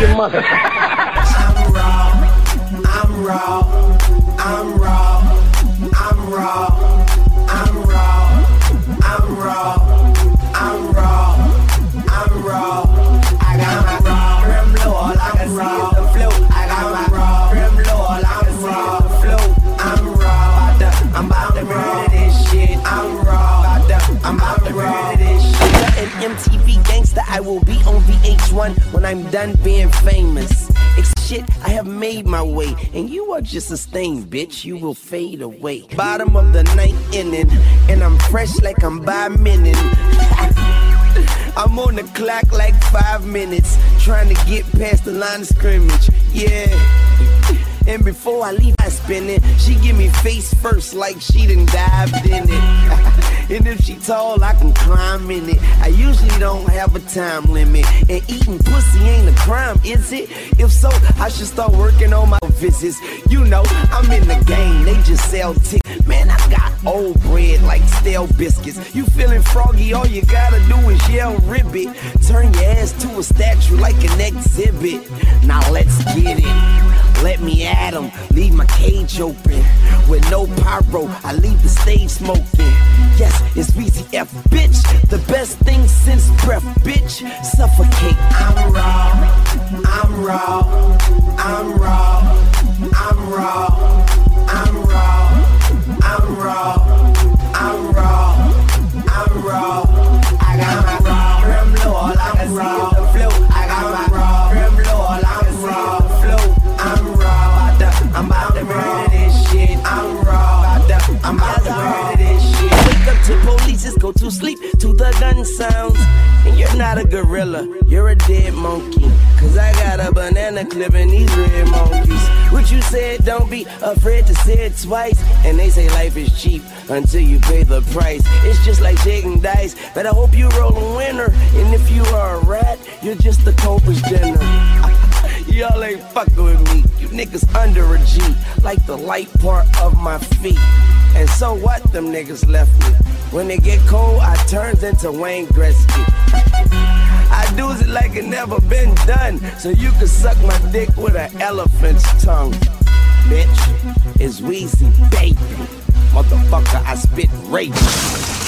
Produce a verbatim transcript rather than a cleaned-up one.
your mother. I'm raw, I'm raw, I'm raw, I'm raw, I'm raw, I'm raw, I'm raw, I'm raw. I got my raw, rim low, all I can see is the flow. I got my raw, rim low, all I can see is the flow. I'm raw, I'm about to murder this shit. I'm raw, I'm about to murder this shit. An M T V gangster, I will be on V H one when I'm done being famous. It's shit, I have made my way, and you are just a stain, bitch. You will fade away. Bottom of the ninth inning, and I'm fresh like I'm by minute. I'm on the clock like five minutes, trying to get past the line of scrimmage. Yeah. And before I leave, I spin it. She give me face first like she done dived in it. And if she tall, I can climb in it. I usually don't have a time limit. And eating pussy ain't a crime, is it? If so, I should start working on my visits. You know, I'm in the game, they just sell tickets. Man, I got old bread like stale biscuits. You feeling froggy, all you gotta do is yell ribbit. Turn your ass to a statue like an exhibit. Now let's get it. Let me at 'em, leave my cage open. With no pyro, I leave the stage smoking. Yes, it's V C F, bitch. The best thing since breath, bitch. Suffocate. I'm raw, I'm raw, I'm raw, I'm raw, I'm raw, I'm raw, I'm raw, I'm raw. I got my raw, rim low, all I can see is the flow. I got my raw, rim low, all I can see is the flow. I'm raw, I'm about to murder this shit. I'm raw, I'm about to murder this shit. Wake up to police, just go to sleep to the gun sounds. And you're not a gorilla, you're a dead monkey. Cause I got a banana clip in these red monkeys. What you said, don't be afraid to say it twice. And they say life is cheap until you pay the price. It's just like shaking dice, but I hope you roll a winner. And if you are a rat, you're just the Cobra's dinner. Y'all ain't fucking with me. You niggas under a G, like the light part of my feet. And so what? Them niggas left me. When they get cold, I turns into Wayne Gretzky. I do it like it never been done, so you can suck my dick with an elephant's tongue. Bitch, it's Weezy, baby. Motherfucker, I spit rape.